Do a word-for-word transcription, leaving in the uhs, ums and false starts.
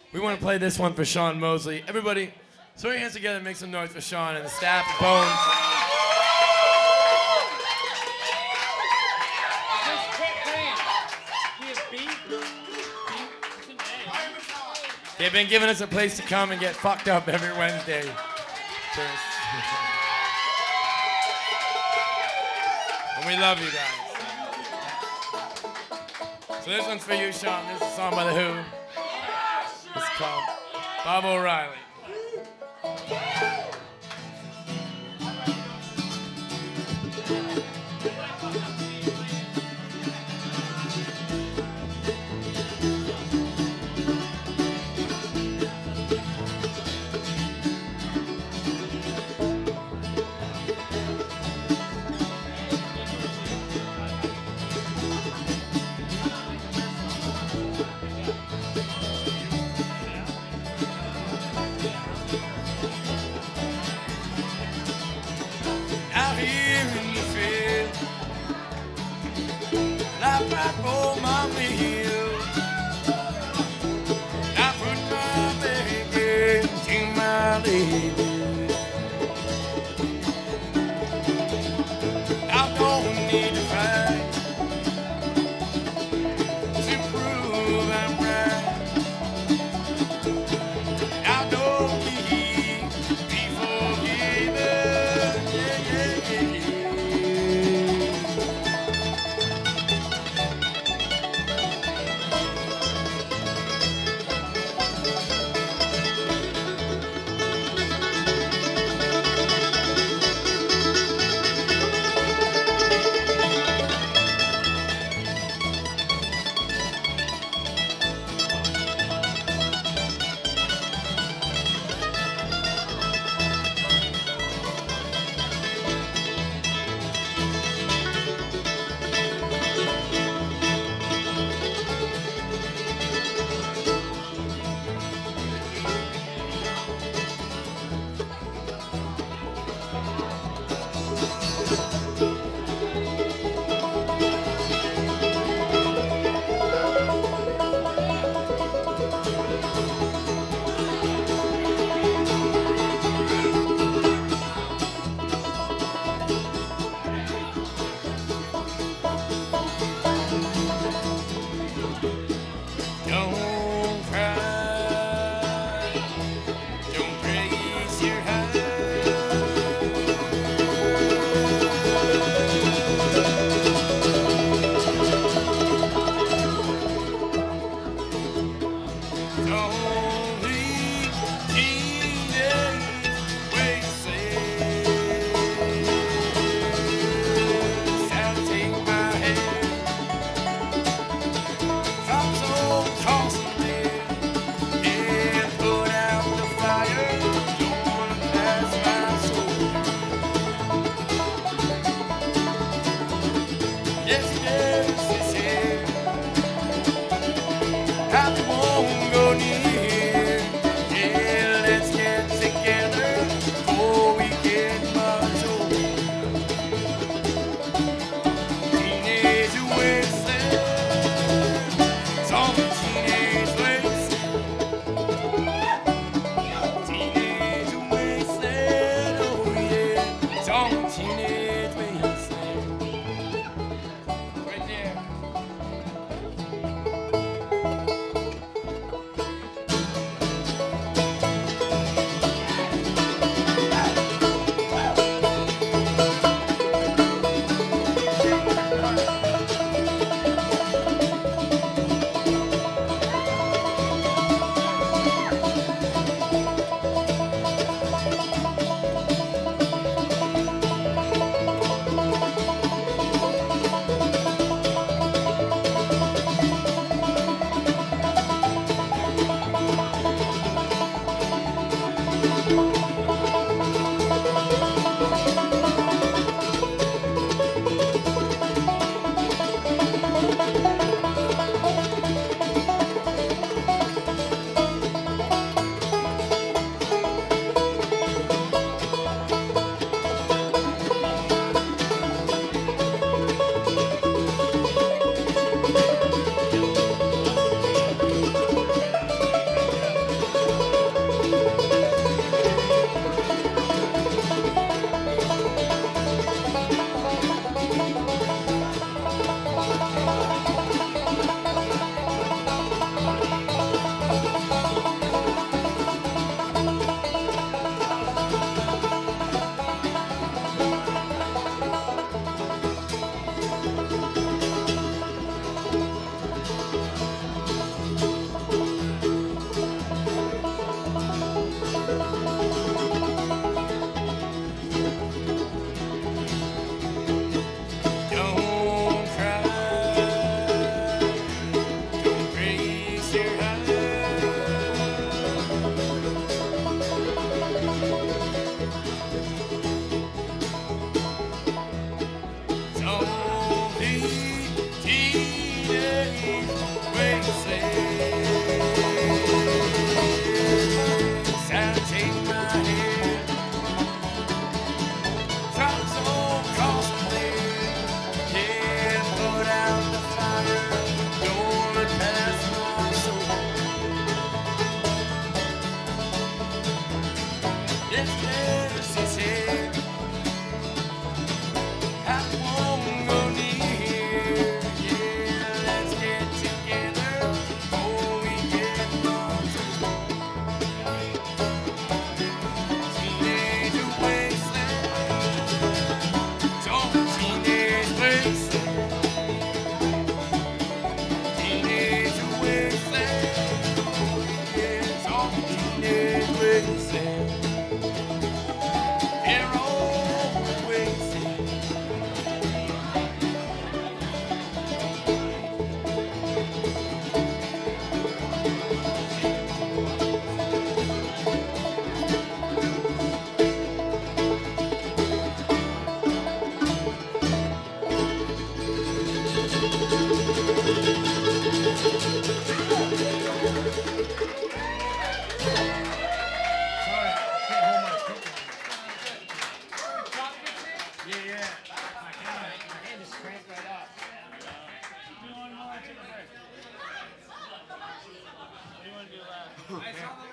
We want to play this one for Sean Mosley. Everybody, throw your hands together and make some noise for Sean and the staff of Bones. They've been giving us a place to come and get fucked up every Wednesday. Cheers. And we love you guys. So this one's for you, Sean. This is a song by The Who. It's called Bob O'Reilly. Out here in the field, life right for my meal. I put my baby into my lady. I don't need to fight to prove I'm right. I don't need to be forgiven. Yeah, yeah, yeah, yeah. Don't cry, don't raise your heart. Don't leave teenage wasted. I'll take my hand. Thoughts all tossing in, yeah, put out the fire. Don't wanna pass my soul. Yes, yes, it's here. I won't go near. I saw the